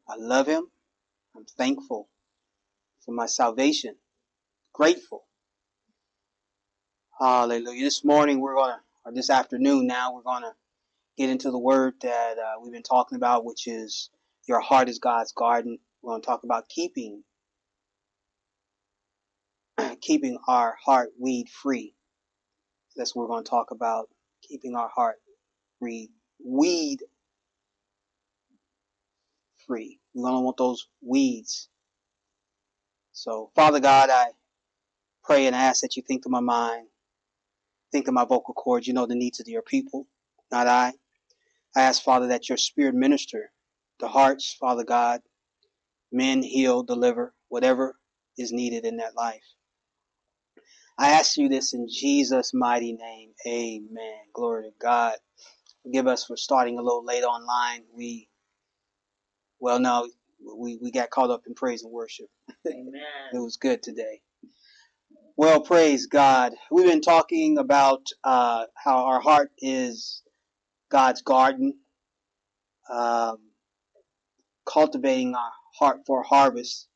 I love him. I'm thankful for my salvation. Grateful. Hallelujah. This morning or this afternoon now, we're going to get into the word that we've been talking about, which is your heart is God's garden. We're going to talk about keeping our heart weed free. That's what we're going to talk about, keeping our heart weed free. We don't want those weeds. So, Father God, I pray and ask that you think to my mind, think to my vocal cords. You know the needs of your people, not I. I ask, Father, that your spirit minister the hearts, Father God, mend, heal, deliver, whatever is needed in that life. I ask you this in Jesus' mighty name. Amen. Glory to God. Forgive us for starting a little late online. We got caught up in praise and worship. Amen. It was good today. Well, praise God. We've been talking about how our heart is God's garden, cultivating our heart for harvest.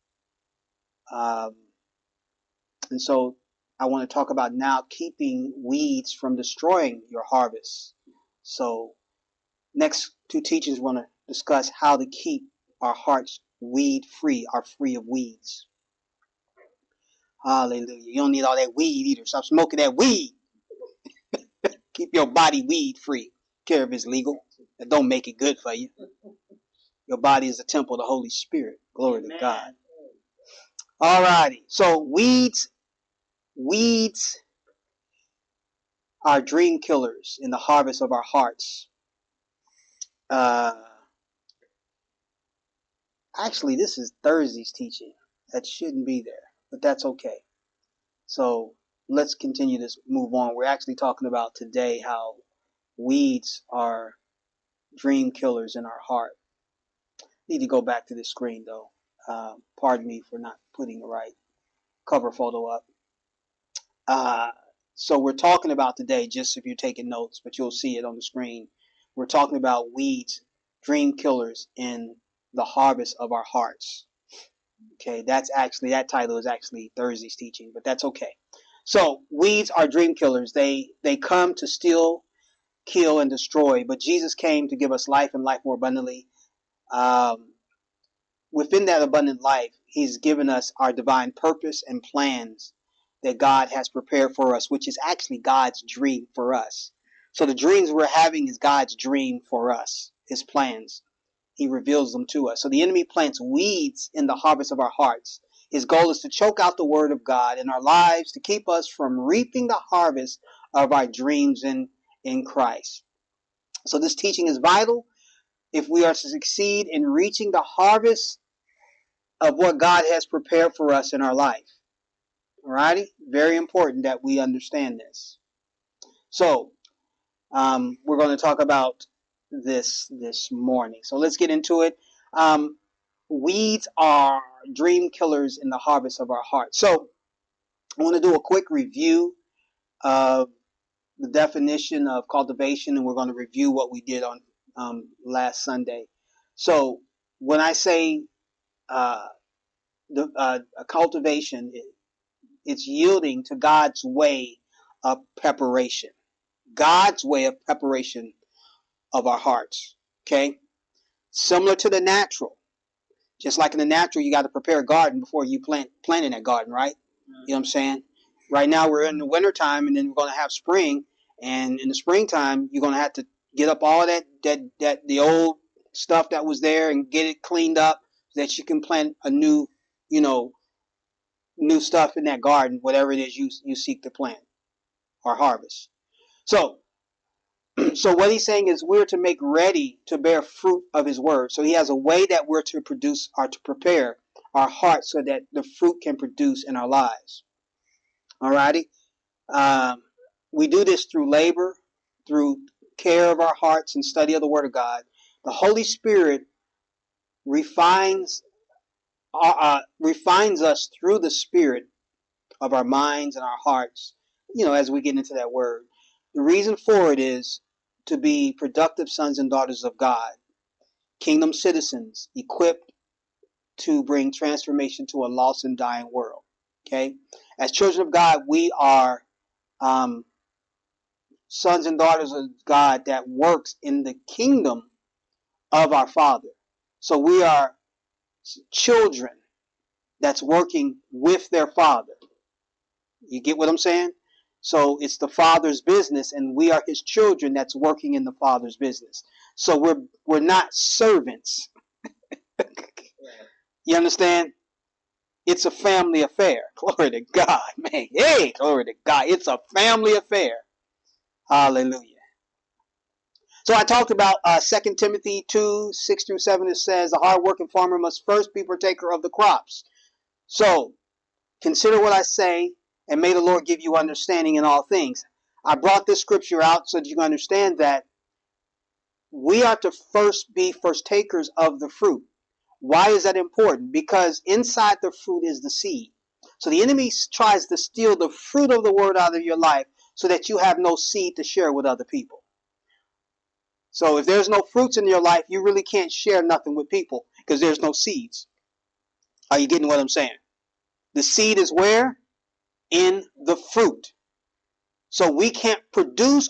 And so I want to talk about now keeping weeds from destroying your harvest. So next two teachings, we're going to discuss how to keep our hearts weed free, are free of weeds. Hallelujah. You don't need all that weed either. Stop smoking that weed. Keep your body weed free. Care if it's legal. That don't make it good for you. Your body is a temple of the Holy Spirit. Glory to God. All righty. So weeds are dream killers in the harvest of our hearts. Actually, this is Thursday's teaching. That shouldn't be there, but that's okay. So let's continue this, move on. We're actually talking about today how weeds are dream killers in our heart. Need to go back to the screen though. Pardon me for not putting the right cover photo up. So we're talking about today, just if you're taking notes, but you'll see it on the screen. We're talking about weeds, dream killers in the harvest of our hearts. Okay, that title is actually Thursday's teaching, but that's okay. So weeds are dream killers. They come to steal, kill, and destroy, but Jesus came to give us life and life more abundantly. Within that abundant life, he's given us our divine purpose and plans that God has prepared for us, which is actually God's dream for us. So the dreams we're having is God's dream for us, his plans. He reveals them to us. So the enemy plants weeds in the harvest of our hearts. His goal is to choke out the word of God in our lives, to keep us from reaping the harvest of our dreams in Christ. So this teaching is vital if we are to succeed in reaching the harvest of what God has prepared for us in our life. Alrighty? Very important that we understand this. So, we're going to talk about this morning. So let's get into it. Weeds are dream killers in the harvest of our heart. So I want to do a quick review of the definition of cultivation, and we're going to review what we did on last Sunday. So when I say a cultivation, it's yielding to God's way of preparation. God's way of preparation of our hearts. Okay? Similar to the natural. Just like in the natural, you got to prepare a garden before you plant in that garden, right? You know what I'm saying? Right now we're in the wintertime, and then we're going to have spring. And in the springtime, you're going to have to get up all the old stuff that was there and get it cleaned up so that you can plant a new stuff in that garden, whatever it is you seek to plant or harvest. So what he's saying is we're to make ready to bear fruit of his word. So he has a way that we're to produce or to prepare our hearts so that the fruit can produce in our lives. Alrighty? We do this through labor, through care of our hearts and study of the word of God. The Holy Spirit refines us through the spirit of our minds and our hearts, as we get into that word. The reason for it is to be productive sons and daughters of God, kingdom citizens, equipped to bring transformation to a lost and dying world. Okay? As children of God, we are sons and daughters of God that works in the kingdom of our Father. So we are children that's working with their Father. You get what I'm saying? So it's the Father's business, and we are His children that's working in the Father's business. So we're not servants. You understand? It's a family affair. Glory to God, man. Hey, glory to God. It's a family affair. Hallelujah. So I talked about 2 Timothy 2, 6 through 7. It says, the hard-working farmer must first be partaker of the crops. So consider what I say, and may the Lord give you understanding in all things. I brought this scripture out so that you can understand that we are to first be first takers of the fruit. Why is that important? Because inside the fruit is the seed. So the enemy tries to steal the fruit of the word out of your life so that you have no seed to share with other people. So if there's no fruits in your life, you really can't share nothing with people because there's no seeds. Are you getting what I'm saying? The seed is where? In the fruit. So we can't produce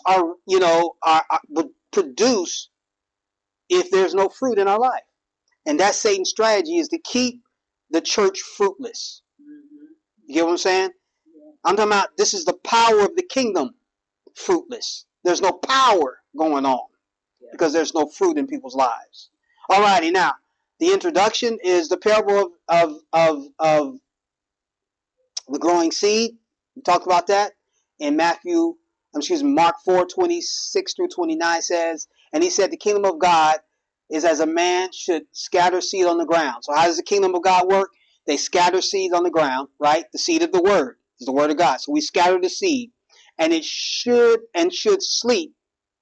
produce if there's no fruit in our life. And that's Satan's strategy, is to keep the church fruitless. You get what I'm saying? I'm talking about this is the power of the kingdom fruitless. There's no power going on because there's no fruit in people's lives. Alrighty, now the introduction is the parable of the growing seed. We talked about that in Mark 4:26 through 29 says, and he said the kingdom of God is as a man should scatter seed on the ground. So how does the kingdom of God work? They scatter seed on the ground, right? The seed of the word is the word of God. So we scatter the seed, and it should sleep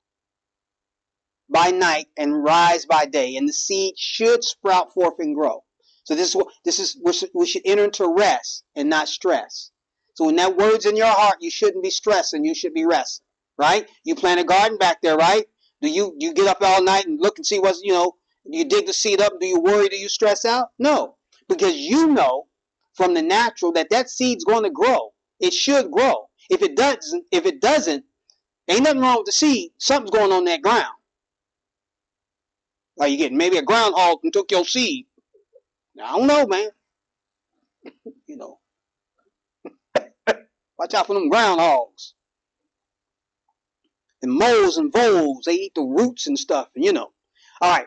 by night and rise by day, and the seed should sprout forth and grow. So we should enter into rest and not stress. So when that word's in your heart, you shouldn't be stressing, you should be resting, right? You plant a garden back there, right? Do you get up all night and look and see what's, you dig the seed up? Do you worry? Do you stress out? No, because you know from the natural that seed's going to grow. It should grow. If it doesn't, ain't nothing wrong with the seed. Something's going on that ground. Are you getting? Maybe a groundhog and took your seed. I don't know, man. Watch out for them groundhogs. And moles and voles, they eat the roots and stuff, All right.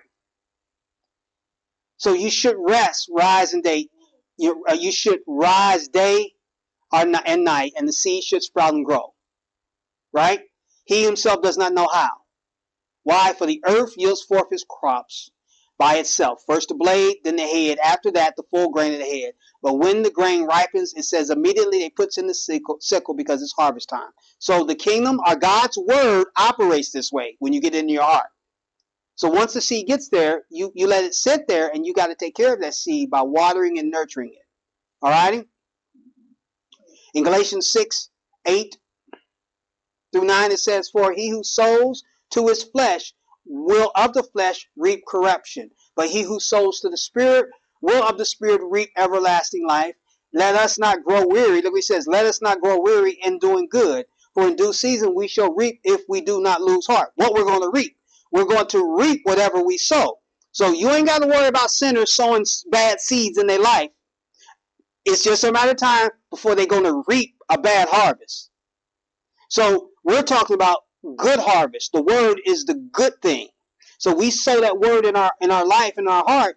So you should rise and day. You should rise day and night, and the seed should sprout and grow. Right? He himself does not know how. Why? For the earth yields forth his crops by itself. First the blade, then the head. After that, the full grain of the head. But when the grain ripens, it says immediately they puts in the sickle because it's harvest time. So the kingdom or God's word operates this way when you get it in your heart. So once the seed gets there, you let it sit there, and you got to take care of that seed by watering and nurturing it. All righty? In Galatians 6:8 through 9, it says, for he who sows to his flesh will of the flesh reap corruption, but he who sows to the Spirit will of the Spirit reap everlasting life. Let us not grow weary. Look what he says, let us not grow weary in doing good, for in due season we shall reap if we do not lose heart. What we're going to reap? We're going to reap whatever we sow. So you ain't got to worry about sinners sowing bad seeds in their life. It's just a matter of time before they're going to reap a bad harvest. So we're talking about good harvest. The word is the good thing. So we sow that word in our life, in our heart,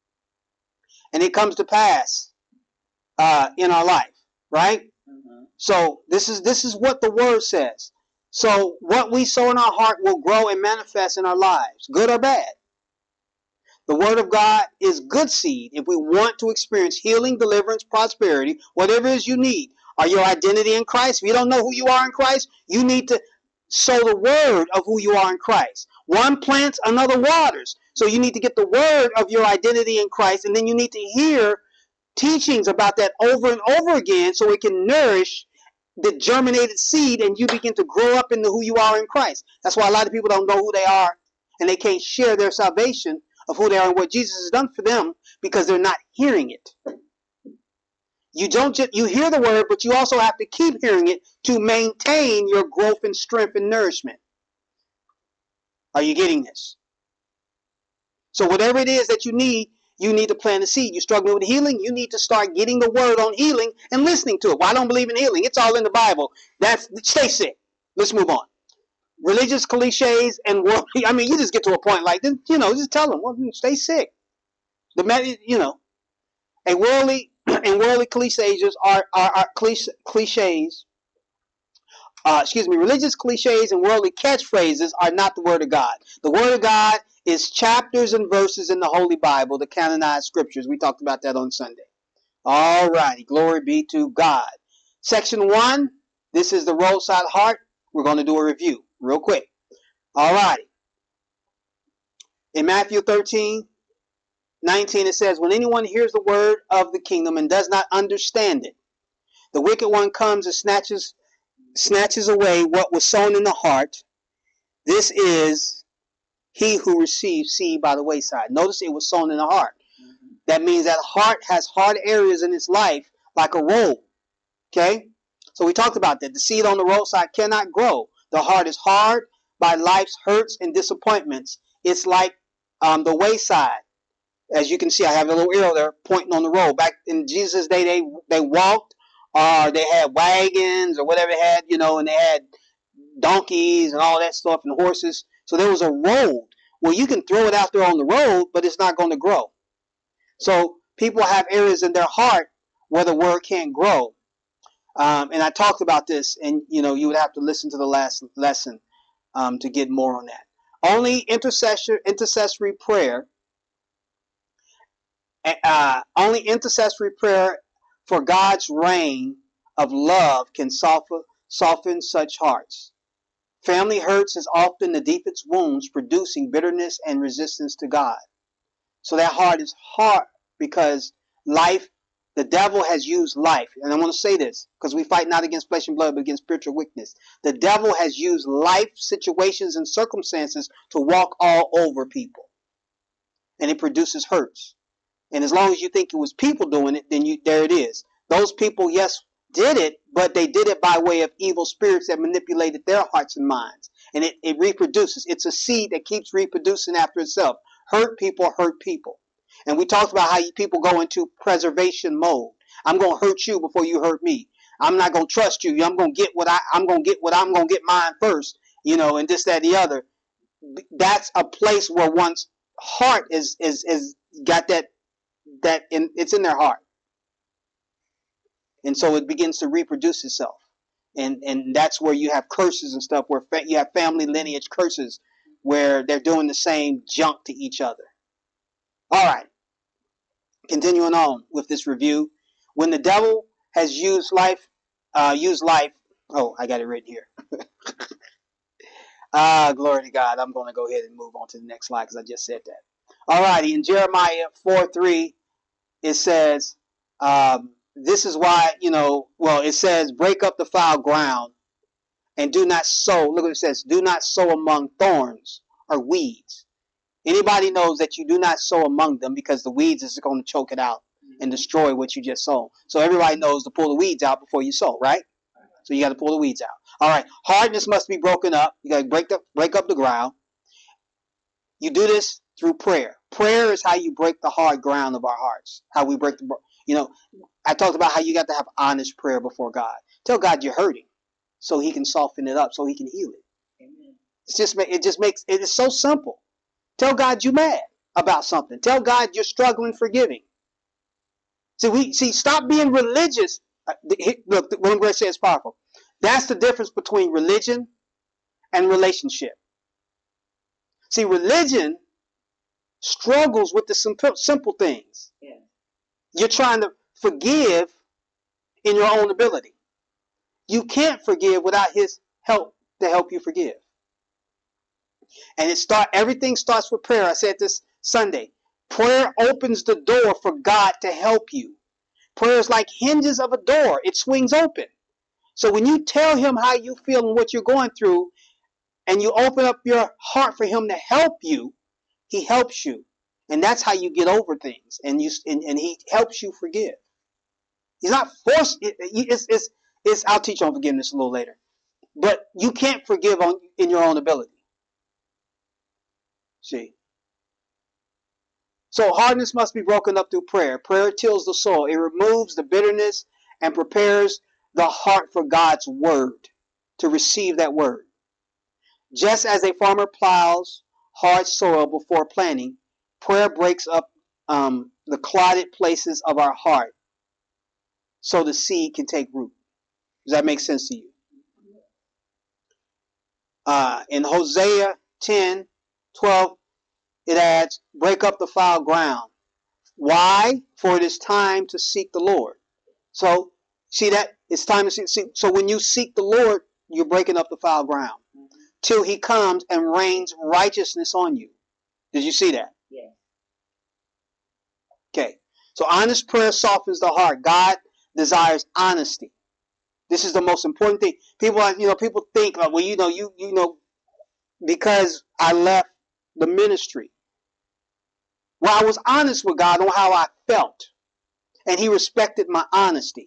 and it comes to pass in our life, right? Mm-hmm. So this is what the word says. So what we sow in our heart will grow and manifest in our lives, good or bad. The word of God is good seed if we want to experience healing, deliverance, prosperity, whatever it is you need. Are your identity in Christ? If you don't know who you are in Christ, you need to sow the word of who you are in Christ. One plants, another waters. So you need to get the word of your identity in Christ, and then you need to hear teachings about that over and over again so it can nourish the germinated seed, and you begin to grow up into who you are in Christ. That's why a lot of people don't know who they are, and they can't share their salvation of who they are and what Jesus has done for them because they're not hearing it. You don't just, you hear the word, but you also have to keep hearing it to maintain your growth and strength and nourishment. Are you getting this? So whatever it is that you need to plant a seed. You're struggling with healing, you need to start getting the word on healing and listening to it. Well, I don't believe in healing. It's all in the Bible. Stay sick. Let's move on. Religious cliches and worldly, I mean, you just get to a point like this, just tell them, well, stay sick. And worldly cliches are cliches. Religious cliches and worldly catchphrases are not the word of God. The word of God is chapters and verses in the Holy Bible, the canonized scriptures. We talked about that on Sunday. All righty, glory be to God. Section 1, this is the roadside heart. We're going to do a review real quick. All righty. In Matthew 13:19, it says, when anyone hears the word of the kingdom and does not understand it, the wicked one comes and snatches away what was sown in the heart. This is he who receives seed by the wayside. Notice it was sown in the heart. That means that heart has hard areas in its life like a road. Okay? So we talked about that. The seed on the roadside cannot grow. The heart is hard by life's hurts and disappointments. It's like the wayside. As you can see, I have a little arrow there pointing on the road. Back in Jesus' day, they walked, or they had wagons or whatever they had, and they had donkeys and all that stuff and horses. So there was a road. Well, you can throw it out there on the road, but it's not going to grow. So people have areas in their heart where the word can't grow. And I talked about this, and you would have to listen to the last lesson to get more on that. Only intercessory prayer for God's reign of love can soften such hearts. Family hurts is often the deepest wounds, producing bitterness and resistance to God. So that heart is hard because the devil has used life. And I want to say this because we fight not against flesh and blood, but against spiritual weakness. The devil has used life situations and circumstances to walk all over people. And it produces hurts. And as long as you think it was people doing it, then there it is. Those people, yes, did it, but they did it by way of evil spirits that manipulated their hearts and minds. And it reproduces. It's a seed that keeps reproducing after itself. Hurt people hurt people. And we talked about how people go into preservation mode. I'm going to hurt you before you hurt me. I'm not going to trust you. I'm going to get I'm going to get mine first, and this, that, the other. That's a place where one's heart is got that it's in their heart. And so it begins to reproduce itself. And that's where you have curses and stuff, where you have family lineage curses where they're doing the same junk to each other. All right. Continuing on with this review. When the devil has used life, oh, I got it written here. Glory to God. I'm going to go ahead and move on to the next slide because I just said that. All righty. In Jeremiah 4:3, it says, this is why, it says, break up the foul ground and do not sow. Look what it says. Do not sow among thorns or weeds. Anybody knows that you do not sow among them because the weeds is going to choke it out and destroy what you just sown. So everybody knows to pull the weeds out before you sow, right? So you got to pull the weeds out. All right. Hardness must be broken up. You got to break up the ground. You do this through prayer. Prayer is how you break the hard ground of our hearts. How we break I talked about how you got to have honest prayer before God. Tell God you're hurting so he can soften it up, so he can heal it. Amen. It is so simple. Tell God you're mad about something. Tell God you're struggling forgiving. Stop being religious. Look, what I'm going to say is powerful. That's the difference between religion and relationship. See, religion struggles with the simple things. Yeah. You're trying to forgive in your own ability. You can't forgive without his help to help you forgive. And everything starts with prayer. I said this Sunday. Prayer opens the door for God to help you. Prayer is like hinges of a door. It swings open. So when you tell him how you feel and what you're going through, and you open up your heart for him to help you, he helps you. And that's how you get over things. And he helps you forgive. He's not forced. I'll teach on forgiveness a little later. But you can't forgive in your own ability. See? So hardness must be broken up through prayer. Prayer tills the soul. It removes the bitterness and prepares the heart for God's word, to receive that word. Just as a farmer plows hard soil before planting, prayer breaks up the clotted places of our heart so the seed can take root. Does that make sense to you? In Hosea 10:12, it adds, break up the foul ground. Why? For it is time to seek the Lord. So, see that? It's time to seek. So when you seek the Lord, you're breaking up the foul ground. Till he comes and rains righteousness on you. Did you see that? Yeah. Okay. So honest prayer softens the heart. God desires honesty. This is the most important thing. People think, well, because I left the ministry. Well, I was honest with God on how I felt, and he respected my honesty.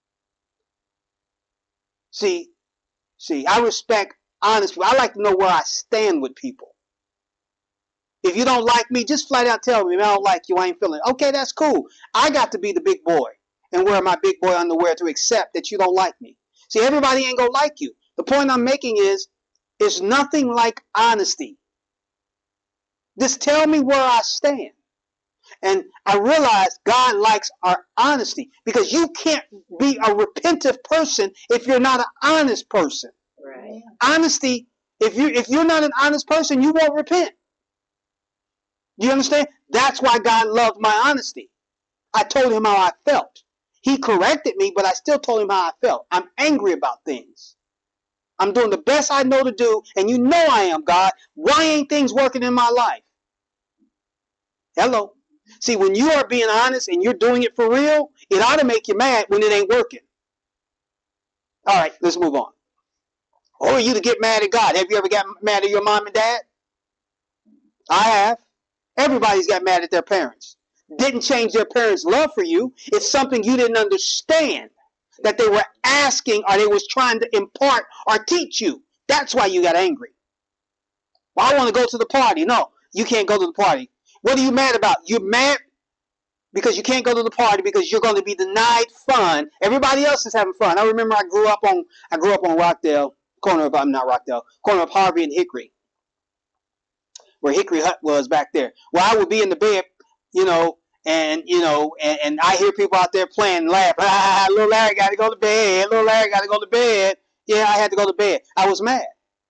See, I respect honesty. I like to know where I stand with people. If you don't like me, just flat out tell me, I don't like you, I ain't feeling it. Okay, that's cool. I got to be the big boy and wear my big boy underwear to accept that you don't like me. See, everybody ain't gonna like you. The point I'm making is, it's nothing like honesty. Just tell me where I stand. And I realize God likes our honesty, because you can't be a repentant person if you're not an honest person. Right. Honesty, if you're not an honest person, you won't repent. Do you understand? That's why God loved my honesty. I told him how I felt. He corrected me, but I still told him how I felt. I'm angry about things. I'm doing the best I know to do, and you know I am, God. Why ain't things working in my life? Hello. See, when you are being honest and you're doing it for real, it ought to make you mad when it ain't working. All right, let's move on. Or you to get mad at God. Have you ever got mad at your mom and dad? I have. Everybody's got mad at their parents. Didn't change their parents' love for you. It's something you didn't understand that they were asking, or they was trying to impart or teach you. That's why you got angry. Well, I want to go to the party. No, you can't go to the party. What are you mad about? You're mad because you can't go to the party because you're going to be denied fun. Everybody else is having fun. I remember I grew up on Rockdale, corner of Harvey and Hickory, where Hickory Hut was back there. Well, I would be in the bed, and I hear people out there playing, laugh. Little Larry got to go to bed. Little Larry got to go to bed. Yeah, I had to go to bed. I was mad.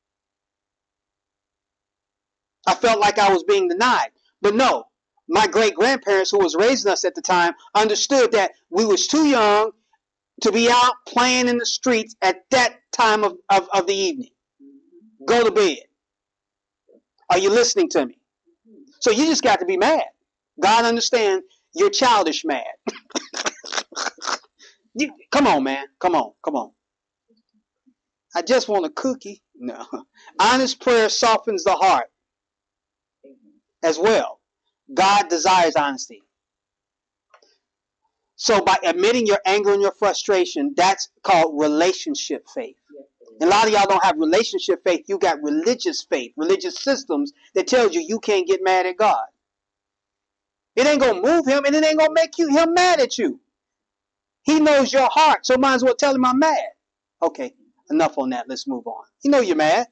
I felt like I was being denied. But no, my great-grandparents, who was raising us at the time, understood that we was too young to be out playing in the streets at that time of the evening. Go to bed. Are you listening to me? So you just got to be mad. God understands you're childish mad. Come on, man. Come on. I just want a cookie. No. Honest prayer softens the heart as well. God desires honesty. So by admitting your anger and your frustration, that's called relationship faith. And a lot of y'all don't have relationship faith. You got religious faith, religious systems that tells you can't get mad at God. It ain't going to move him, and it ain't going to make him mad at you. He knows your heart, so might as well tell him I'm mad. Okay, enough on that. Let's move on. You know you're mad.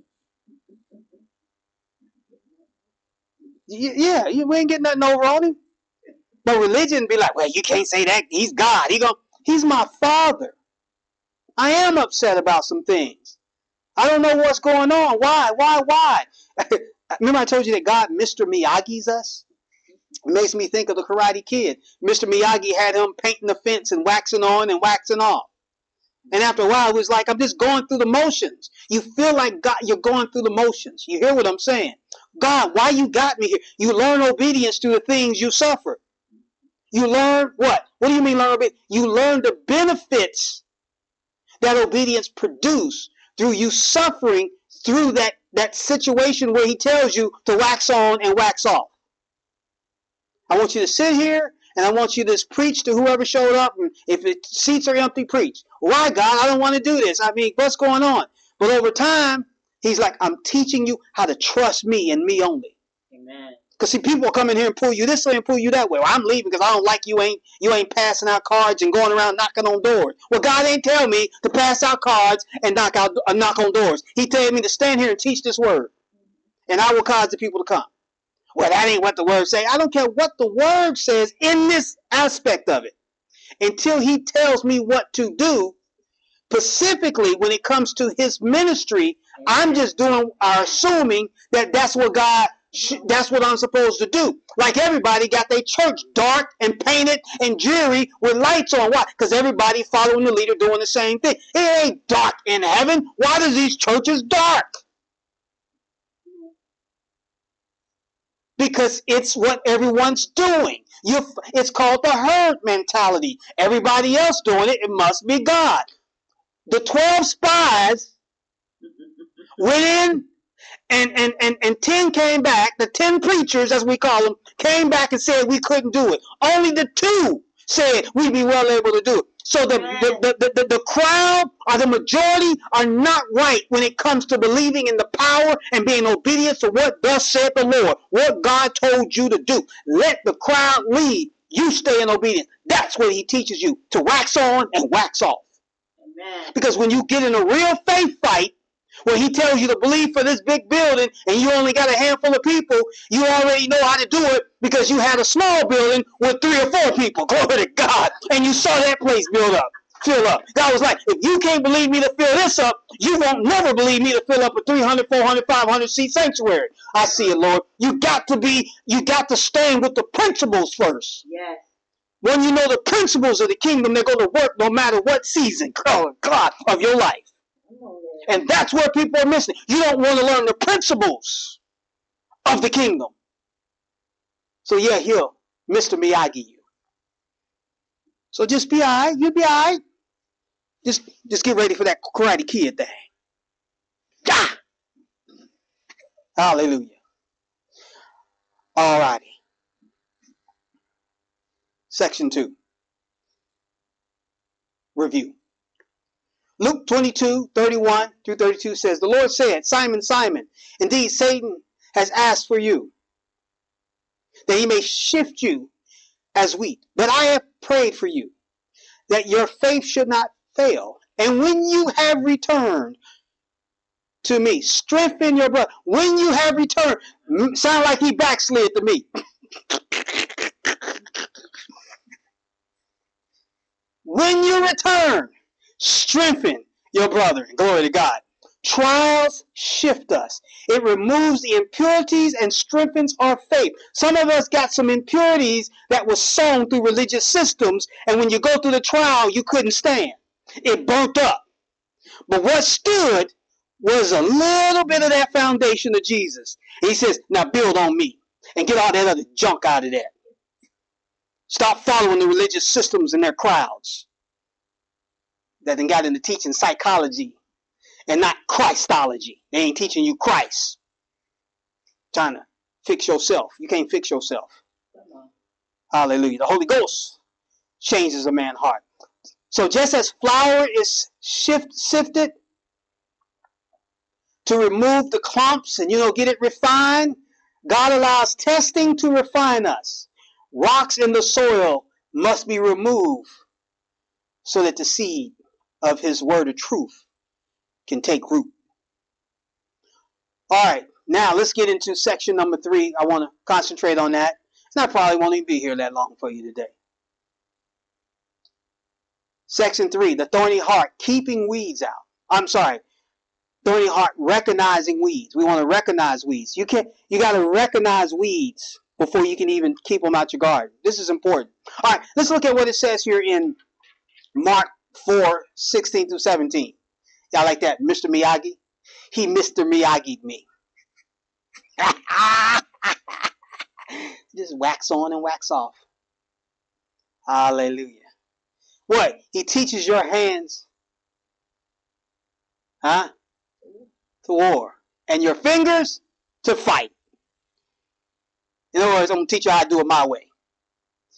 Yeah, we ain't getting nothing over on him. But religion be like, well, you can't say that. He's God. He's my father. I am upset about some things. I don't know what's going on. Why? Remember I told you that God Mr. Miyagi's us? It makes me think of the Karate Kid. Mr. Miyagi had him painting the fence and waxing on and waxing off. And after a while, it was like, I'm just going through the motions. You feel like God, you're going through the motions. You hear what I'm saying? God, why you got me here? You learn obedience through the things you suffer. You learn what? What do you mean learn obedience? You learn the benefits that obedience produce through you suffering through that situation where he tells you to wax on and wax off. I want you to sit here and I want you to just preach to whoever showed up. And if the seats are empty, preach. Why, God? I don't want to do this. I mean, what's going on? But over time, he's like, I'm teaching you how to trust me and me only. Amen. Because see, people will come in here and pull you this way and pull you that way. Well, I'm leaving because I don't like you ain't passing out cards and going around knocking on doors. Well, God ain't tell me to pass out cards and knock on doors. He told me to stand here and teach this word, and I will cause the people to come. Well, that ain't what the word say. I don't care what the word says in this aspect of it. Until he tells me what to do, specifically when it comes to his ministry, I'm just doing or assuming that that's what that's what I'm supposed to do. Like everybody got their church dark and painted and dreary with lights on. Why? Because everybody following the leader doing the same thing. It ain't dark in heaven. Why does these churches dark? Because it's what everyone's doing. It's called the herd mentality. Everybody else doing it, it must be God. The 12 spies went in and 10 came back. The 10 preachers, as we call them, came back and said we couldn't do it. Only the 2 said we'd be well able to do it. So the crowd or the majority are not right when it comes to believing in the power and being obedient to what thus said the Lord, what God told you to do. Let the crowd lead. You stay in obedience. That's what he teaches you, to wax on and wax off. Amen. Because when you get in a real faith fight, where he tells you to believe for this big building and you only got a handful of people, you already know how to do it because you had a small building with 3 or 4 people. Glory to God. And you saw that place fill up. God was like, if you can't believe me to fill this up, you won't never believe me to fill up a 300, 400, 500 seat sanctuary. I see it, Lord. You got to stand with the principles first. Yes. When you know the principles of the kingdom, they're going to work no matter what season, God, of your life. And that's where people are missing. You don't want to learn the principles of the kingdom. So yeah, he'll Mr. Miyagi you. So just be alright. You'll be alright. Just get ready for that Karate Kid thing. Ah! Hallelujah. Alrighty. Section 2. Review. Luke 22:31-32 says, the Lord said, Simon, Simon, indeed Satan has asked for you, that he may shift you as wheat. But I have prayed for you, that your faith should not fail. And when you have returned to me, strengthen your brother. When you have returned, sound like he backslid to me. When you return, strengthen your brother. Glory to God. Trials shift us. It removes the impurities and strengthens our faith. Some of us got some impurities that was sown through religious systems, and when you go through the trial, you couldn't stand. It burnt up. But what stood was a little bit of that foundation of Jesus. He says, now build on me and get all that other junk out of there. Stop following the religious systems and their crowds that then got into teaching psychology and not Christology. They ain't teaching you Christ. Trying to fix yourself. You can't fix yourself. Hallelujah. The Holy Ghost changes a man's heart. So just as flour is sifted to remove the clumps and, get it refined, God allows testing to refine us. Rocks in the soil must be removed so that the seed of his word of truth can take root. All right, now let's get into section number 3. I want to concentrate on that. I probably won't even be here that long for you today. Section 3, the thorny heart, keeping weeds out. I'm sorry, thorny heart, recognizing weeds. We want to recognize weeds. You got to recognize weeds before you can even keep them out your garden. This is important. All right, let's look at what it says here in Mark 4:16-17. Y'all like that, Mr. Miyagi? He Mr. Miyagi'd me. Just wax on and wax off. Hallelujah. What? He teaches your hands, to war, and your fingers to fight. In other words, I'm going to teach you how to do it my way.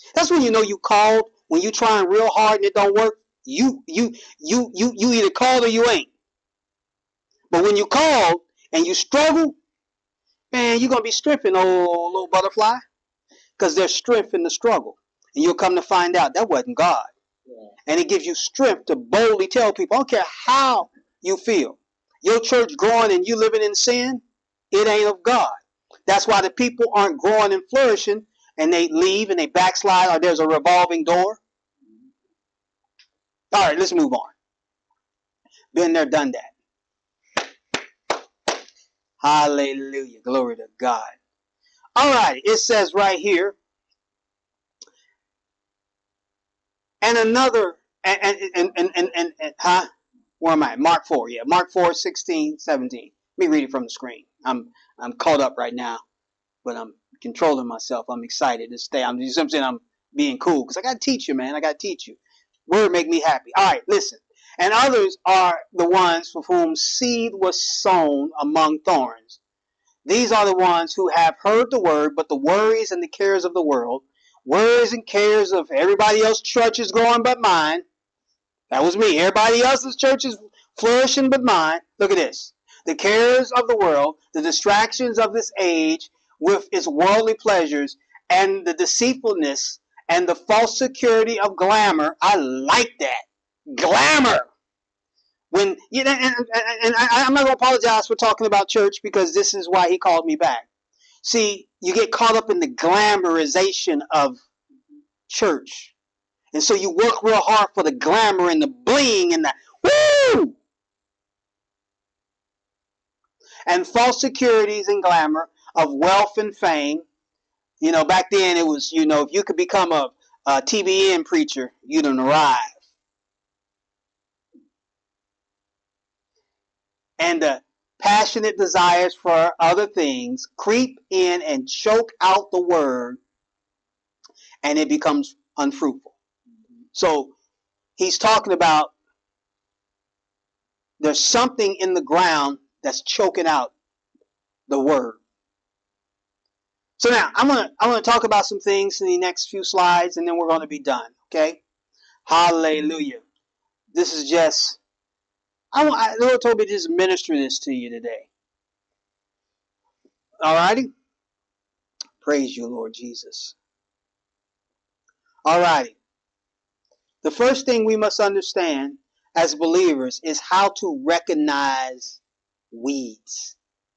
That's when you know you called. When you trying real hard and it don't work, you either called or you ain't. But when you called and you struggle, man, you're gonna be stripping, old little butterfly, because there's strength in the struggle, and you'll come to find out that wasn't God. Yeah. And it gives you strength to boldly tell people, I don't care how you feel, your church growing and you living in sin, it ain't of God. That's why the people aren't growing and flourishing, and they leave and they backslide, or there's a revolving door. All right, let's move on. Been there, done that. Hallelujah. Glory to God. All right, it says right here, and another, where am I? Mark 4, yeah. Mark 4, 16, 17. Let me read it from the screen. I'm caught up right now, but I'm controlling myself. I'm excited to stay. I'm being cool, because I got to teach you, man. I got to teach you. Word make me happy. All right, listen. And others are the ones for whom seed was sown among thorns. These are the ones who have heard the word, but the worries and the cares of the world, worries and cares of everybody else's church is growing but mine. That was me. Everybody else's church is flourishing but mine. Look at this. The cares of the world, the distractions of this age with its worldly pleasures, and the deceitfulness and the false security of glamour. I like that. Glamour. When you know, and I'm not gonna apologize for talking about church, because this is why he called me back. See, you get caught up in the glamorization of church, and so you work real hard for the glamour and the bling and the woo, and false securities and glamour of wealth and fame. You know, back then it was, if you could become a TBN preacher, you'd arrive. And the passionate desires for other things creep in and choke out the word, and it becomes unfruitful. So he's talking about there's something in the ground that's choking out the word. So now I'm gonna talk about some things in the next few slides, and then we're gonna be done. Okay? Hallelujah. This is just the Lord told me to just minister this to you today. Alrighty? Praise you, Lord Jesus. Alrighty. The first thing we must understand as believers is how to recognize weeds.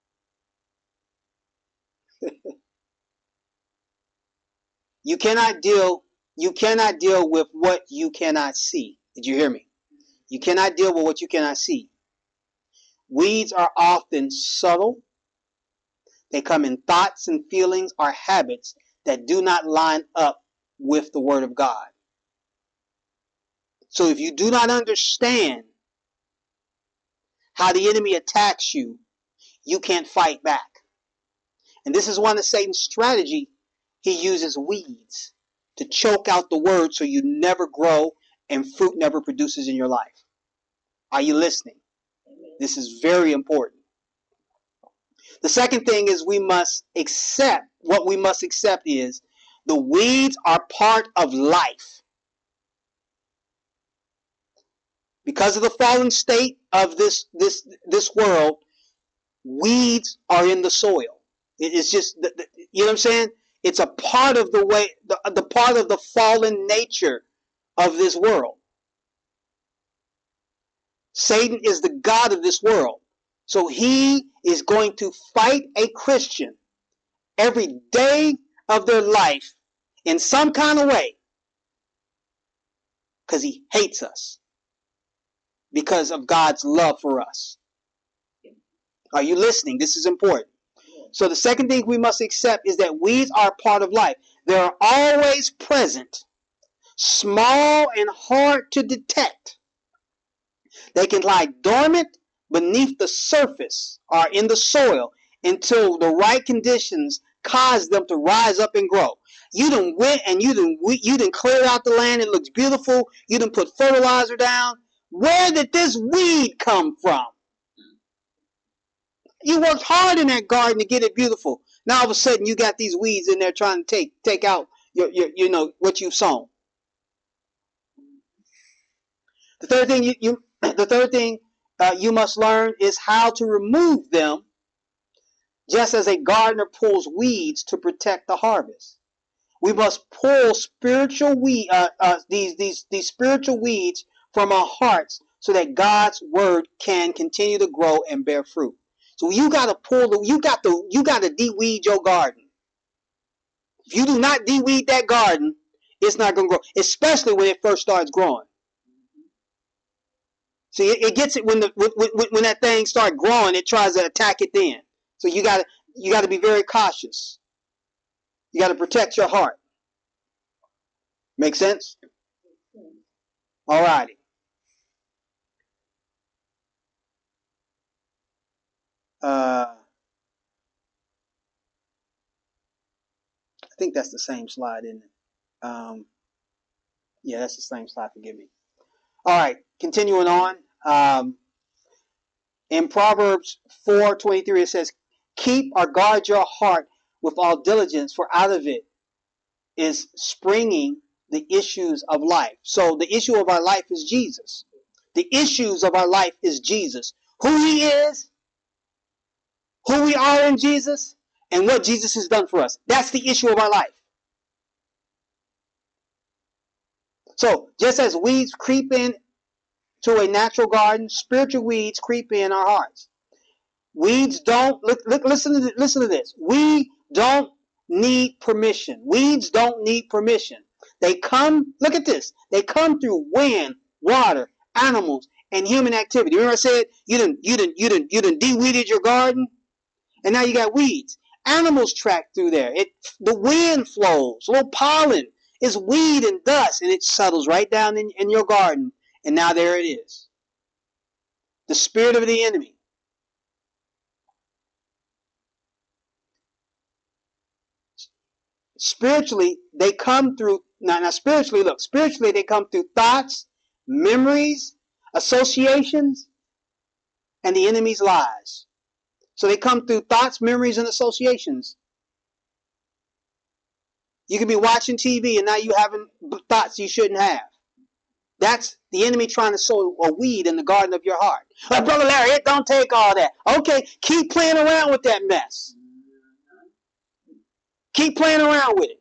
You cannot deal with what you cannot see. Did you hear me? You cannot deal with what you cannot see. Weeds are often subtle. They come in thoughts and feelings or habits that do not line up with the Word of God. So if you do not understand how the enemy attacks you, you can't fight back. And this is one of Satan's strategy. He uses weeds to choke out the word so you never grow and fruit never produces in your life. Are you listening? This is very important. The second thing is what we must accept is the weeds are part of life. Because of the fallen state of this world, weeds are in the soil. It's just, you know what I'm saying? It's a part of the part of the fallen nature of this world. Satan is the god of this world. So he is going to fight a Christian every day of their life in some kind of way, because he hates us because of God's love for us. Are you listening? This is important. So the second thing we must accept is that weeds are part of life. They are always present, small and hard to detect. They can lie dormant beneath the surface or in the soil until the right conditions cause them to rise up and grow. You done went and you done cleared out the land. It looks beautiful. You done put fertilizer down. Where did this weed come from? You worked hard in that garden to get it beautiful. Now all of a sudden you got these weeds in there trying to take out you know what you've sown. The third thing you must learn is how to remove them, just as a gardener pulls weeds to protect the harvest. We must pull these spiritual weeds from our hearts so that God's word can continue to grow and bear fruit. So you got to you got to de-weed your garden. If you do not de-weed that garden, it's not going to grow, especially when it first starts growing. See, it gets it when that thing starts growing, it tries to attack it then. So you got to be very cautious. You got to protect your heart. Make sense? All righty. I think that's the same slide, isn't it? Yeah, that's the same slide. Forgive me. All right, continuing on. In Proverbs 4:23, it says, "Keep or guard your heart with all diligence, for out of it is springing the issues of life." So the issue of our life is Jesus. The issues of our life is Jesus. Who he is, who we are in Jesus, and what Jesus has done for us. That's the issue of our life. So just as weeds creep in to a natural garden, spiritual weeds creep in our hearts. Weeds don't listen to this. We don't need permission. Weeds don't need permission. They come, look at this. They come through wind, water, animals, and human activity. Remember I said you done de-weeded your garden, and now you got weeds. Animals track through there. The wind flows, a little pollen. It's weed and dust, and it settles right down in your garden, and now there it is. The spirit of the enemy. Spiritually, they come through, spiritually they come through thoughts, memories, associations, and the enemy's lies. So they come through thoughts, memories, and associations. You could be watching TV and now you having thoughts you shouldn't have. That's the enemy trying to sow a weed in the garden of your heart. Like, Brother Larry, it don't take all that. Okay, keep playing around with that mess. Keep playing around with it.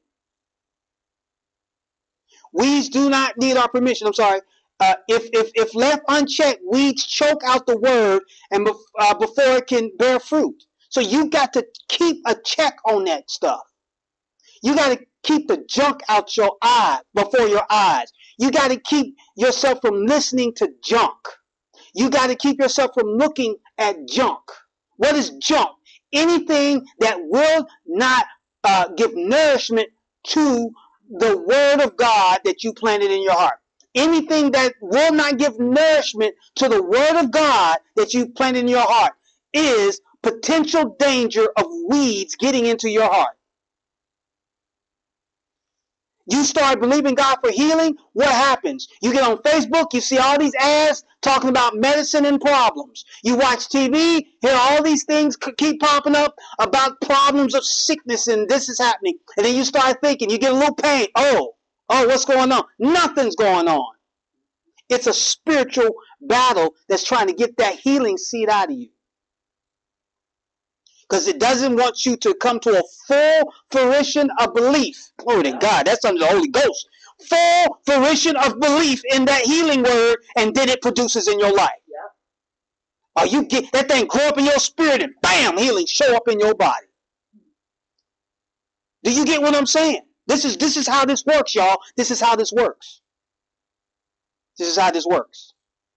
Weeds do not need our permission. I'm sorry. If left unchecked, weeds choke out the word and before it can bear fruit. So you got to keep a check on that stuff. You got to keep the junk out your eye before your eyes. You got to keep yourself from listening to junk. You got to keep yourself from looking at junk. What is junk? Anything that will not give nourishment to the word of God that you planted in your heart. Anything that will not give nourishment to the word of God that you planted in your heart is potential danger of weeds getting into your heart. You start believing God for healing, what happens? You get on Facebook, you see all these ads talking about medicine and problems. You watch TV, hear all these things keep popping up about problems of sickness and this is happening. And then you start thinking, you get a little pain. Oh, what's going on? Nothing's going on. It's a spiritual battle that's trying to get that healing seed out of you. Because it doesn't want you to come to a full fruition of belief. Glory to God. That's under the Holy Ghost. Full fruition of belief in that healing word, and then it produces in your life. Or you get that thing grow up in your spirit, and bam, healing show up in your body. Do you get what I'm saying? This is how this works, y'all. This is how this works. This is how this works.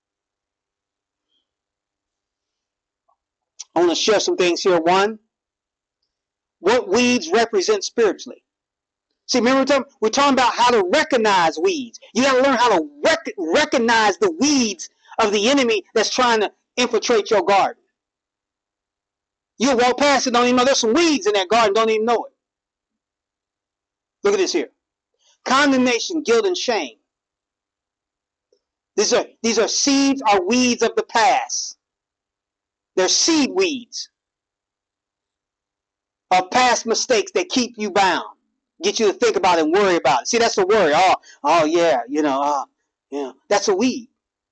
I want to share some things here. One, what weeds represent spiritually. See, remember we're talking about how to recognize weeds. You got to learn how to recognize the weeds of the enemy that's trying to infiltrate your garden. You'll walk past it, don't even know there's some weeds in that garden, don't even know it. Look at this here. Condemnation, guilt, and shame. These are seeds or weeds of the past. They're seed weeds of past mistakes that keep you bound. Get you to think about it and worry about it. See, that's a worry. Oh yeah, that's a weed.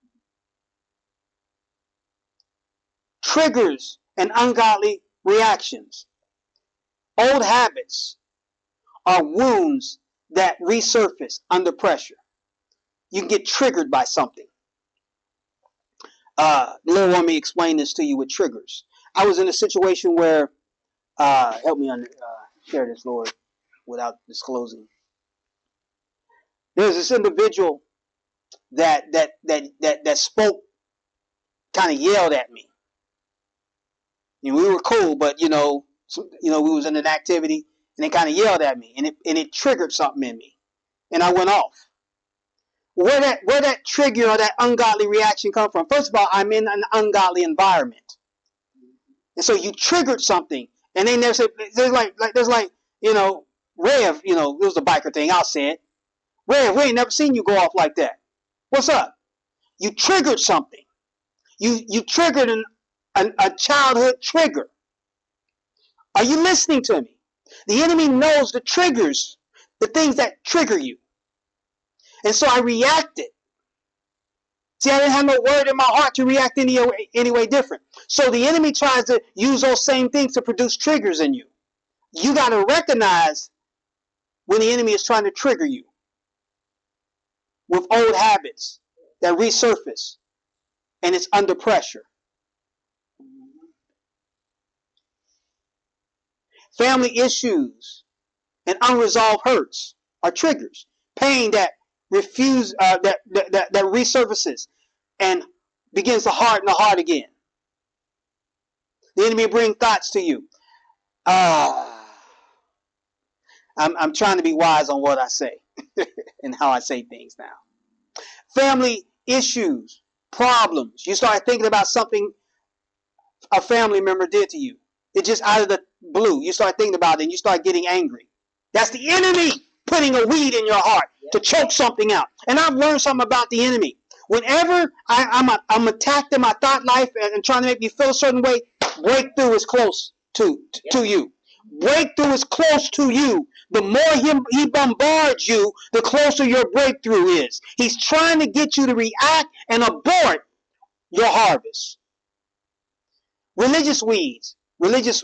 Triggers and ungodly reactions. Old habits are wounds that resurface under pressure. You can get triggered by something. The Lord want me to explain this to you with triggers. I was in a situation where, help me share this, Lord, without disclosing. There's this individual that spoke, kind of yelled at me. We were cool, but we was in an activity, and they kind of yelled at me, and it triggered something in me, and I went off. Where that trigger or that ungodly reaction come from? First of all, I'm in an ungodly environment, and so you triggered something, and then there's Rev, it was a biker thing. I'll say it. Rev, we ain't never seen you go off like that. What's up? You triggered something. You triggered a childhood trigger. Are you listening to me? The enemy knows the triggers, the things that trigger you. And so I reacted. See, I didn't have no word in my heart to react any way different. So the enemy tries to use those same things to produce triggers in you. You got to recognize when the enemy is trying to trigger you with old habits that resurface, and it's under pressure. Family issues and unresolved hurts are triggers. Pain that resurfaces and begins to harden the heart again. The enemy bring thoughts to you. I'm trying to be wise on what I say and how I say things now. Family issues, problems. You start thinking about something a family member did to you. It just out of the blue. You start thinking about it and you start getting angry. That's the enemy putting a weed in your heart to choke something out. And I've learned something about the enemy. Whenever I'm attacked in my thought life and trying to make me feel a certain way, breakthrough is close to you. Breakthrough is close to you. The more he bombards you, the closer your breakthrough is. He's trying to get you to react and abort your harvest. Religious weeds. Weeds.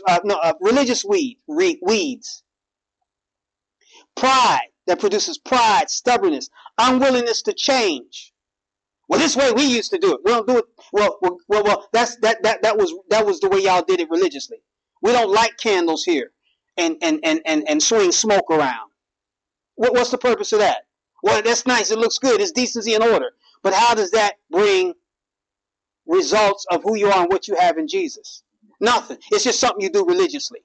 Pride that produces pride, stubbornness, unwillingness to change. Well, this way we used to do it. We don't do it. Well. That was the way y'all did it religiously. We don't light candles here and swing smoke around. What's the purpose of that? Well, that's nice. It looks good. It's decency and order. But how does that bring results of who you are and what you have in Jesus? Nothing. It's just something you do religiously.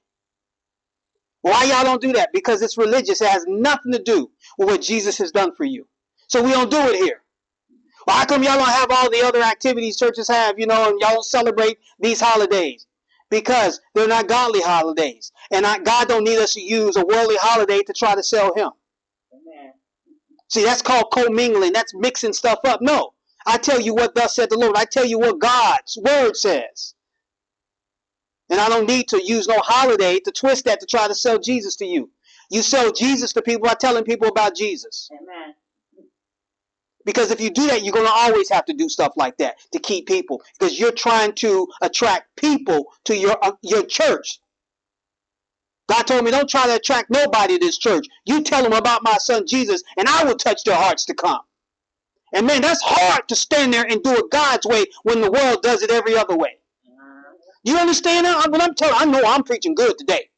Why y'all don't do that? Because it's religious. It has nothing to do with what Jesus has done for you. So we don't do it here. Well, how come y'all don't have all the other activities churches have, and y'all don't celebrate these holidays? Because they're not godly holidays. And God don't need us to use a worldly holiday to try to sell him. Amen. See, that's called commingling. That's mixing stuff up. No. I tell you what thus said the Lord. I tell you what God's word says. And I don't need to use no holiday to twist that to try to sell Jesus to you. You sell Jesus to people by telling people about Jesus. Amen. Because if you do that, you're going to always have to do stuff like that to keep people. Because you're trying to attract people to your church. God told me, don't try to attract nobody to this church. You tell them about my son Jesus, and I will touch their hearts to come. And man, that's hard to stand there and do it God's way when the world does it every other way. You understand that? What I'm telling you, I know I'm preaching good today.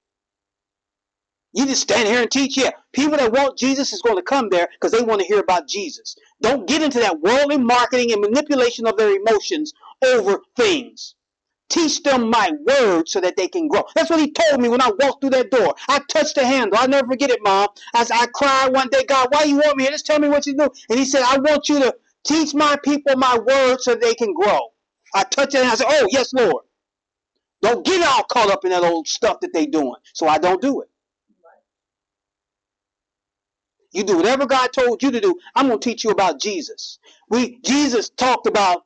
You just stand here and teach. Yeah, people that want Jesus is going to come there because they want to hear about Jesus. Don't get into that worldly marketing and manipulation of their emotions over things. Teach them my word so that they can grow. That's what he told me when I walked through that door. I touched the handle. I'll never forget it, Mom. As I cried one day, God, why you want me here? Just tell me what you do. And he said, I want you to teach my people my word so they can grow. I touched it and I said, oh, yes, Lord. Don't get all caught up in that old stuff that they doing. So I don't do it. You do whatever God told you to do. I'm going to teach you about Jesus. Jesus talked about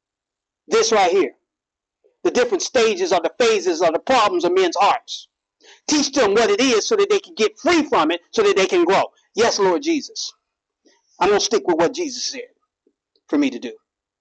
this right here. The different stages or the phases or the problems of men's hearts. Teach them what it is so that they can get free from it, so that they can grow. Yes, Lord Jesus. I'm going to stick with what Jesus said for me to do.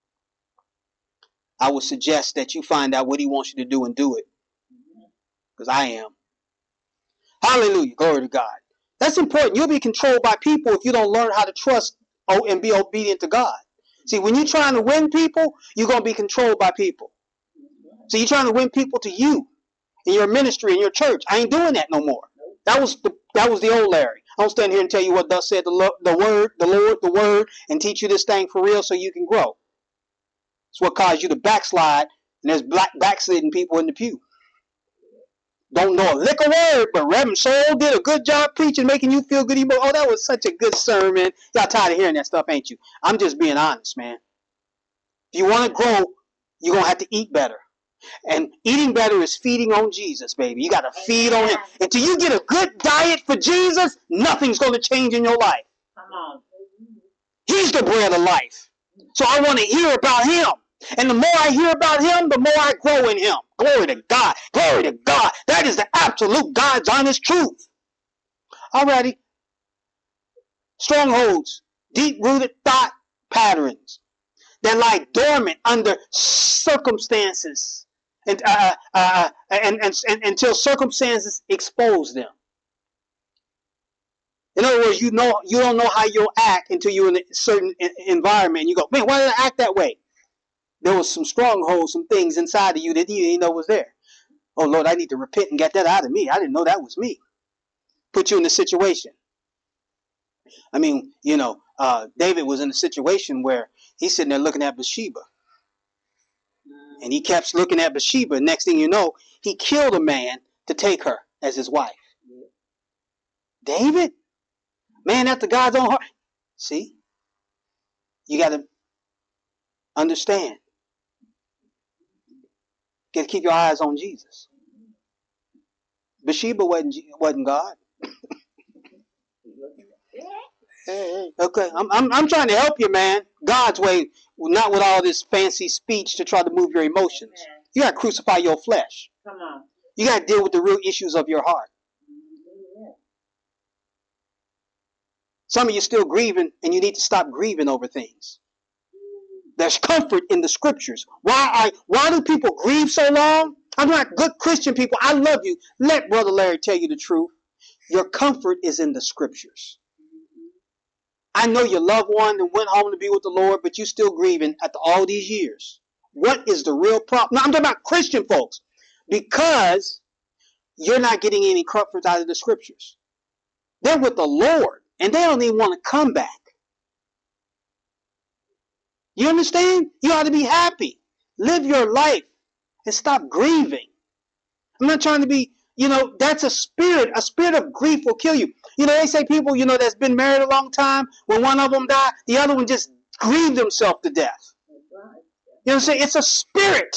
I would suggest that you find out what he wants you to do and do it. Because I am. Hallelujah. Glory to God. That's important. You'll be controlled by people if you don't learn how to trust and be obedient to God. See, when you're trying to win people, you're going to be controlled by people. So you're trying to win people to you in your ministry, in your church. I ain't doing that no more. That was the old Larry. I don't stand here and tell you what thus said the word, and teach you this thing for real so you can grow. It's what caused you to backslide, and there's backsliding people in the pew. Don't know a lick of word, but Reverend Soul did a good job preaching, making you feel good. Oh, that was such a good sermon. Y'all tired of hearing that stuff, ain't you? I'm just being honest, man. If you want to grow, you're going to have to eat better. And eating better is feeding on Jesus, baby. You got to feed on him. Until you get a good diet for Jesus, nothing's going to change in your life. Come on. He's the bread of life. So I want to hear about him. And the more I hear about him, the more I grow in him. Glory to God. Glory to God. That is the absolute God's honest truth. Alrighty. Strongholds, deep-rooted thought patterns that lie dormant under circumstances and until circumstances expose them. In other words, you don't know how you'll act until you're in a certain environment. You go, man, why did I act that way? There was some strongholds, some things inside of you that you didn't know was there. Oh, Lord, I need to repent and get that out of me. I didn't know that was me. Put you in the situation. I mean, David was in a situation where he's sitting there looking at Bathsheba. And he kept looking at Bathsheba. Next thing you know, he killed a man to take her as his wife. David? Man after God's own heart. See? You got to understand. You got to keep your eyes on Jesus. Bathsheba wasn't God. Okay, I'm trying to help you, man. God's way, not with all this fancy speech to try to move your emotions. You got to crucify your flesh. Come on. You got to deal with the real issues of your heart. Some of you still grieving, and you need to stop grieving over things. There's comfort in the scriptures. Why do people grieve so long? I'm not good Christian people. I love you. Let Brother Larry tell you the truth. Your comfort is in the scriptures. I know your loved one and went home to be with the Lord, but you're still grieving after all these years. What is the real problem? No, I'm talking about Christian folks. Because you're not getting any comfort out of the scriptures. They're with the Lord, and they don't even want to come back. You understand? You ought to be happy. Live your life and stop grieving. I'm not trying to be, that's a spirit. A spirit of grief will kill you. They say people, that's been married a long time, when one of them died, the other one just grieved himself to death. You know what I'm saying? It's a spirit.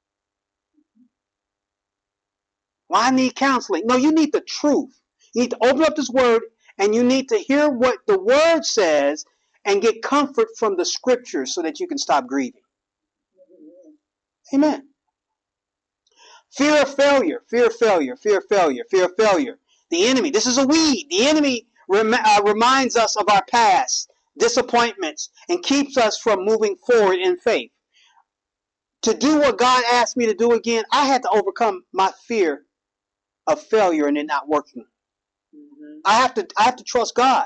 Well, I need counseling. No, you need the truth. You need to open up this word, and you need to hear what the word says and get comfort from the scriptures so that you can stop grieving. Amen. Fear of failure, fear of failure, fear of failure, fear of failure. The enemy, this is a weed. The enemy reminds us of our past disappointments and keeps us from moving forward in faith. To do what God asked me to do again, I had to overcome my fear of failure and it not working. Mm-hmm. I have to trust God.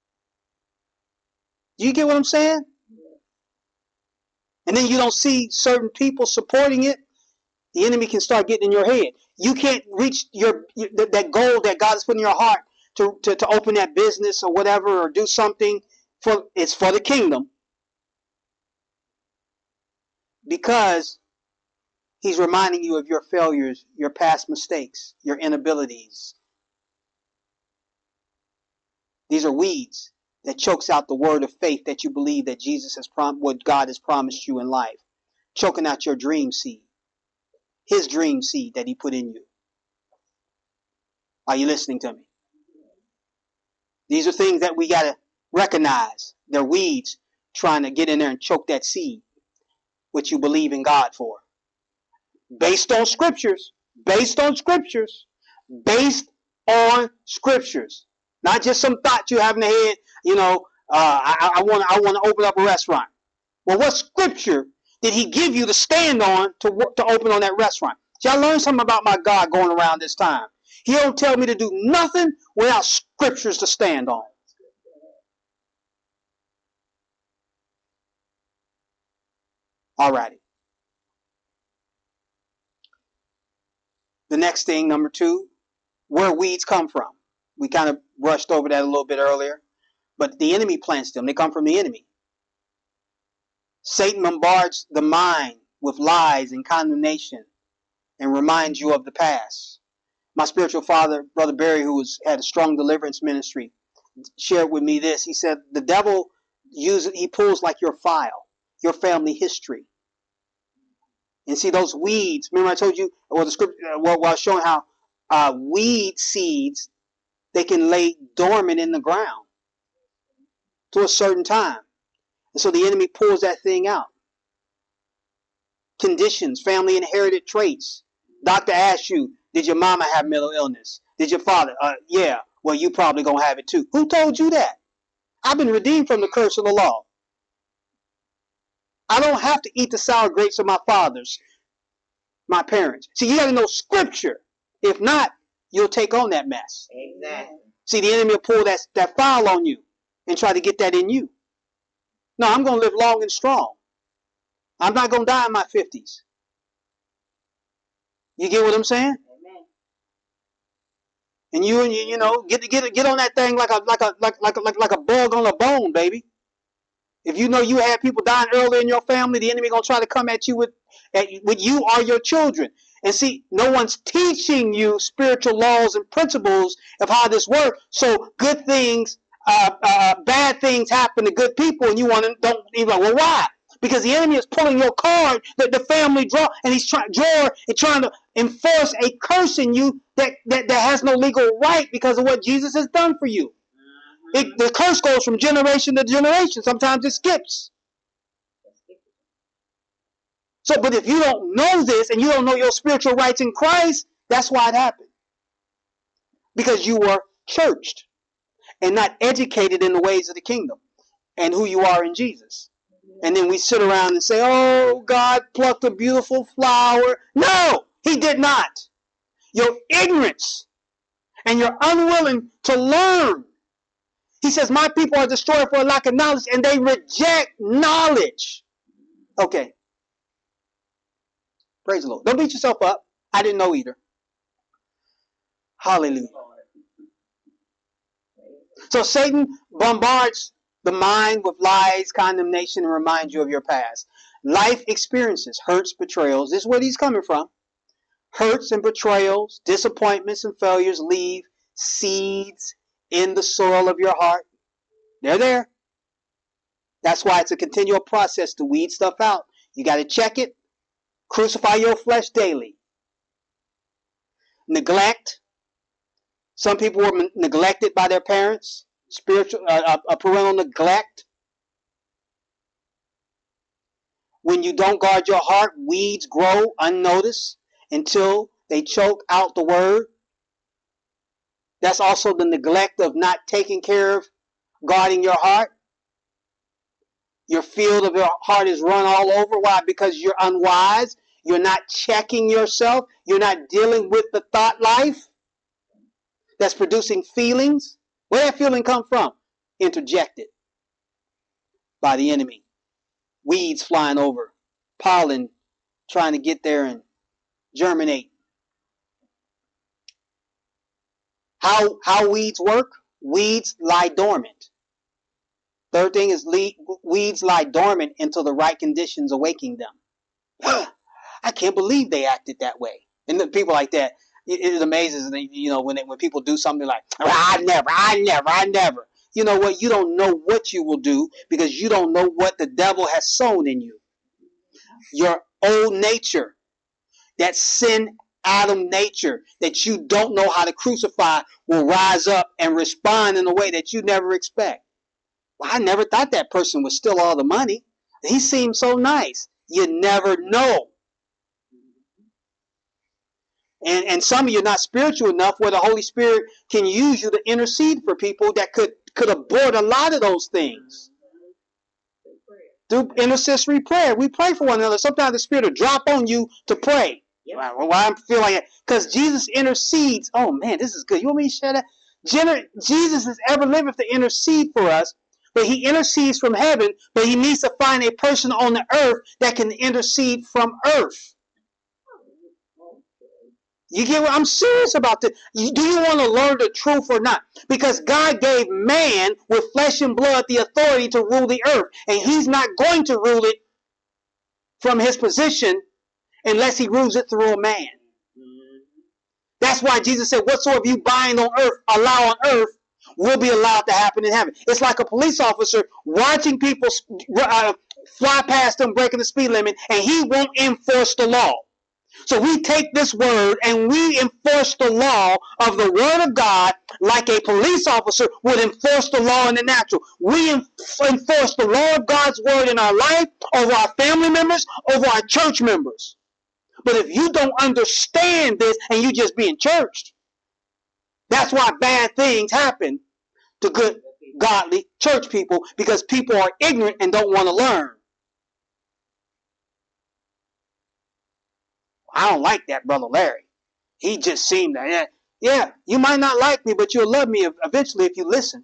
Do you get what I'm saying? And then you don't see certain people supporting it. The enemy can start getting in your head. You can't reach that goal that God has put in your heart to open that business or whatever, or do something it's for the kingdom, because he's reminding you of your failures, your past mistakes, your inabilities. These are weeds that chokes out the word of faith that you believe that Jesus has what God has promised you in life, choking out your dream seed. His dream seed that he put in you. Are you listening to me? These are things that we got to recognize. They're weeds trying to get in there and choke that seed, which you believe in God for. Based on scriptures. Based on scriptures. based on scriptures, not just some thought you have in the head. I want to open up a restaurant. Well, what scripture did he give you to stand on to open on that restaurant? See, I learned something about my God going around this time. He don't tell me to do nothing without scriptures to stand on. Alrighty. The next thing, number 2, where weeds come from. We kind of brushed over that a little bit earlier, but the enemy plants them. They come from the enemy. Satan bombards the mind with lies and condemnation and reminds you of the past. My spiritual father, Brother Barry, who had a strong deliverance ministry, shared with me this. He said the devil he pulls like your file, your family history. And see those weeds. Remember I told you, or the script, while I was showing how weed seeds, they can lay dormant in the ground to a certain time. And so the enemy pulls that thing out. Conditions, family inherited traits. Doctor asks you, did your mama have mental illness? Did your father? Yeah. Well, you probably gonna have it too. Who told you that? I've been redeemed from the curse of the law. I don't have to eat the sour grapes of my my parents. See, you gotta know scripture. If not, you'll take on that mess. Exactly. See, the enemy will pull that file on you and try to get that in you. No, I'm gonna live long and strong. I'm not gonna die in my 50s. You get what I'm saying? Amen. And you get on that thing like a bug on a bone, baby. If you know you had people dying early in your family, the enemy gonna try to come at you with you or your children. And see, no one's teaching you spiritual laws and principles of how this works. So good things, bad things happen to good people, and you don't even like, well, why? Because the enemy is pulling your card that the family draw, and he's trying to enforce a curse in you that has no legal right because of what Jesus has done for you. The curse goes from generation to generation. Sometimes it skips. So, but if you don't know this and you don't know your spiritual rights in Christ, that's why it happened. Because you were churched and not educated in the ways of the kingdom and who you are in Jesus. And then we sit around and say, oh, God plucked a beautiful flower. No, he did not. Your ignorance and you're unwilling to learn. He says, my people are destroyed for a lack of knowledge, and they reject knowledge. Okay. Praise the Lord. Don't beat yourself up. I didn't know either. Hallelujah. So Satan bombards the mind with lies, condemnation, and reminds you of your past. Life experiences, hurts, betrayals. This is where he's coming from. Hurts and betrayals, disappointments and failures leave seeds in the soil of your heart. They're there. That's why it's a continual process to weed stuff out. You got to check it. Crucify your flesh daily. Neglect. Some people were neglected by their parents. Spiritual, parental neglect. When you don't guard your heart, weeds grow unnoticed until they choke out the word. That's also the neglect of not taking care of guarding your heart. Your field of your heart is run all over. Why? Because you're unwise. You're not checking yourself. You're not dealing with the thought life that's producing feelings. Where did that feeling come from? Interjected by the enemy. Weeds flying over. Pollen trying to get there and germinate. How weeds work? Weeds lie dormant. Third thing is weeds lie dormant until the right conditions awaken them. I can't believe they acted that way. And the people like that, it amazes me, when people do something like, I never. You know what? You don't know what you will do because you don't know what the devil has sown in you. Your old nature, that sin Adam nature that you don't know how to crucify will rise up and respond in a way that you never expect. Well, I never thought that person would steal all the money. He seemed so nice. You never know. And some of you are not spiritual enough where the Holy Spirit can use you to intercede for people that could abort a lot of those things. Through intercessory prayer, we pray for one another. Sometimes the Spirit will drop on you to pray. Yep. Why I feel like it? Because Jesus intercedes. Oh man, this is good. You want me to share that? Jesus is ever living to intercede for us, but he intercedes from heaven, but he needs to find a person on the earth that can intercede from earth. You get what I'm serious about this? Do you want to learn the truth or not? Because God gave man with flesh and blood the authority to rule the earth, and he's not going to rule it from his position unless he rules it through a man. That's why Jesus said, whatsoever you bind on earth, allow on earth, will be allowed to happen in heaven. It's like a police officer watching people fly past them, breaking the speed limit, and he won't enforce the law. So we take this word and we enforce the law of the word of God like a police officer would enforce the law in the natural. We enforce the law of God's word in our life, over our family members, over our church members. But if you don't understand this and you just being churched, that's why bad things happen to good, godly church people, because people are ignorant and don't want to learn. I don't like that brother Larry. He just seemed to, yeah, you might not like me, but you'll love me eventually if you listen.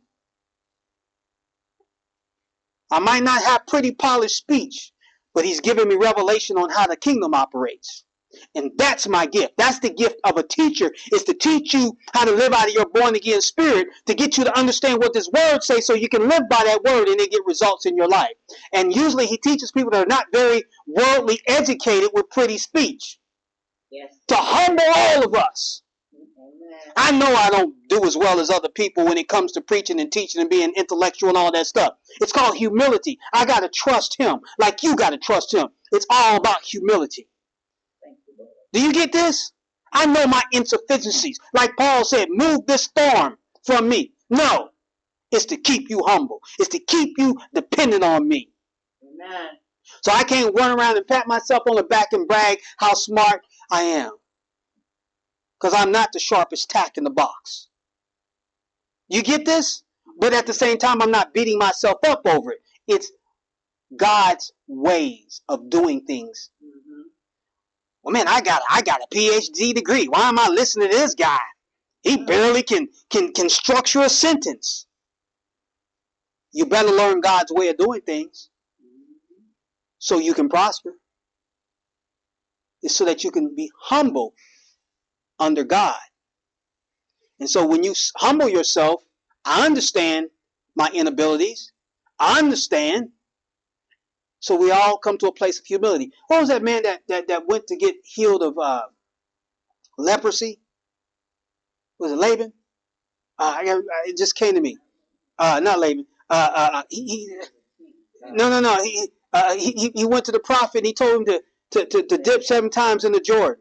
I might not have pretty polished speech, but he's giving me revelation on how the kingdom operates. And that's my gift. That's the gift of a teacher, is to teach you how to live out of your born again spirit, to get you to understand what this word says so you can live by that word and then get results in your life. And usually he teaches people that are not very worldly educated with pretty speech. Yes. To humble all of us. Amen. I know I don't do as well as other people when it comes to preaching and teaching and being intellectual and all that stuff. It's called humility. I got to trust him like you got to trust him. It's all about humility. Do you get this? I know my insufficiencies. Like Paul said, move this thorn from me. No, it's to keep you humble. It's to keep you dependent on me. Amen. So I can't run around and pat myself on the back and brag how smart I am. Because I'm not the sharpest tack in the box. You get this? But at the same time, I'm not beating myself up over it. It's God's ways of doing things. Well, man, I got a PhD degree. Why am I listening to this guy? He barely can structure a sentence. You better learn God's way of doing things so you can prosper. It's so that you can be humble under God. And so when you humble yourself, I understand my inabilities. I understand. So we all come to a place of humility. What was that man that went to get healed of leprosy? Was it Laban? It just came to me. Not Laban. No. He went to the prophet and he told him to dip 7 times in the Jordan.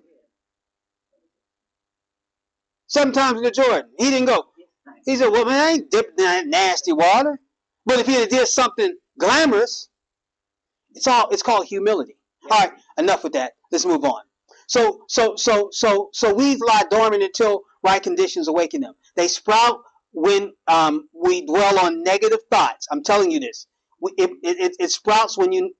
7 times in the Jordan. He didn't go. He said, well, man, I ain't dipped in that nasty water. But if he had did something glamorous, it's called humility. All right, enough with that. Let's move on. So weeds lie dormant until right conditions awaken them. They sprout when we dwell on negative thoughts. I'm telling you this. It sprouts when you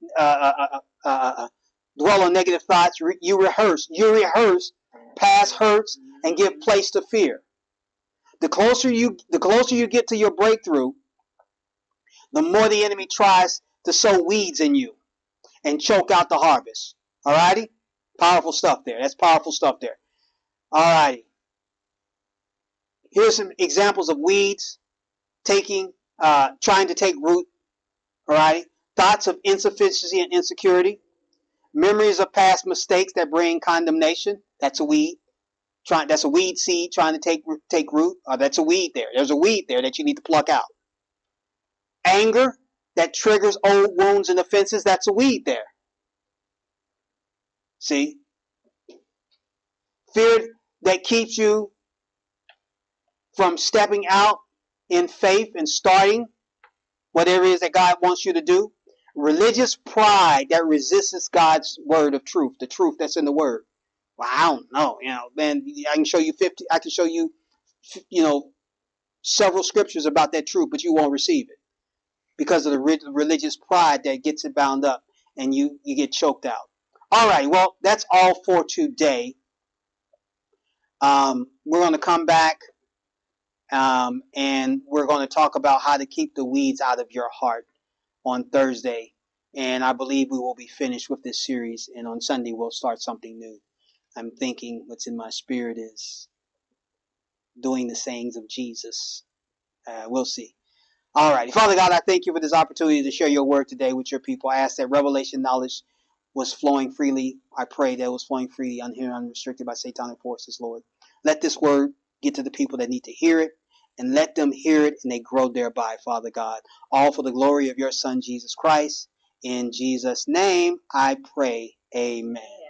dwell on negative thoughts. You rehearse past hurts and give place to fear. The closer you get to your breakthrough, the more the enemy tries to sow weeds in you and choke out the harvest. Alrighty? Powerful stuff there. That's powerful stuff there. Alrighty. Here's some examples of weeds trying to take root. Alrighty? Thoughts of insufficiency and insecurity. Memories of past mistakes that bring condemnation. That's a weed. That's a weed seed trying to take root. That's a weed there. There's a weed there that you need to pluck out. Anger that triggers old wounds and offenses. That's a weed there. See? Fear that keeps you from stepping out in faith and starting whatever it is that God wants you to do. Religious pride that resists God's word of truth, the truth that's in the word. Well, I don't know. Man, I can show you 50. I can show you, several scriptures about that truth, but you won't receive it because of the religious pride that gets it bound up, and you get choked out. All right. Well, that's all for today. We're going to come back, and we're going to talk about how to keep the weeds out of your heart on Thursday. And I believe we will be finished with this series, and on Sunday we'll start something new. I'm thinking what's in my spirit is doing the sayings of Jesus. We'll see. All right. Father God, I thank you for this opportunity to share your word today with your people. I ask that revelation knowledge was flowing freely. I pray that it was flowing freely, unhindered, unrestricted by satanic forces, Lord. Let this word get to the people that need to hear it, and let them hear it and they grow thereby, Father God. All for the glory of your Son, Jesus Christ. In Jesus' name, I pray. Amen.